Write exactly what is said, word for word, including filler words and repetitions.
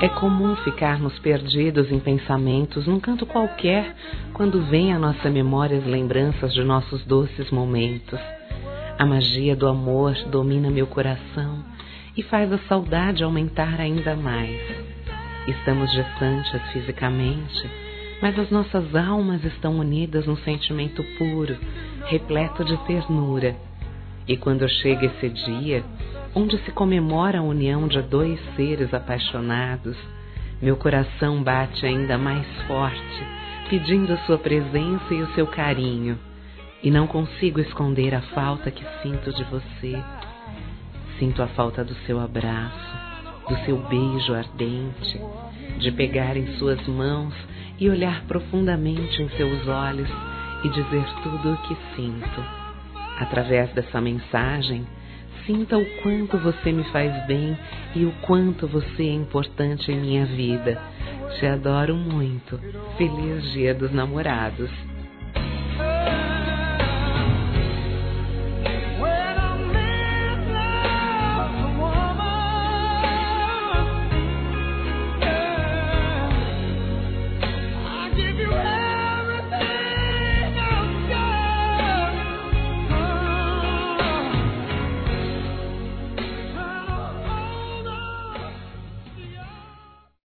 É comum ficarmos perdidos em pensamentos num canto qualquer quando vem à nossa memória as lembranças de nossos doces momentos. A magia do amor domina meu coração e faz a saudade aumentar ainda mais. Estamos distantes fisicamente, mas as nossas almas estão unidas num sentimento puro, repleto de ternura. E quando chega esse dia, onde se comemora a união de dois seres apaixonados, meu coração bate ainda mais forte, pedindo a sua presença e o seu carinho, e não consigo esconder a falta que sinto de você. Sinto a falta do seu abraço, do seu beijo ardente, de pegar em suas mãos e olhar profundamente em seus olhos e dizer tudo o que sinto. Através dessa mensagem, sinta o quanto você me faz bem e o quanto você é importante em minha vida. Te adoro muito. Feliz Dia dos Namorados.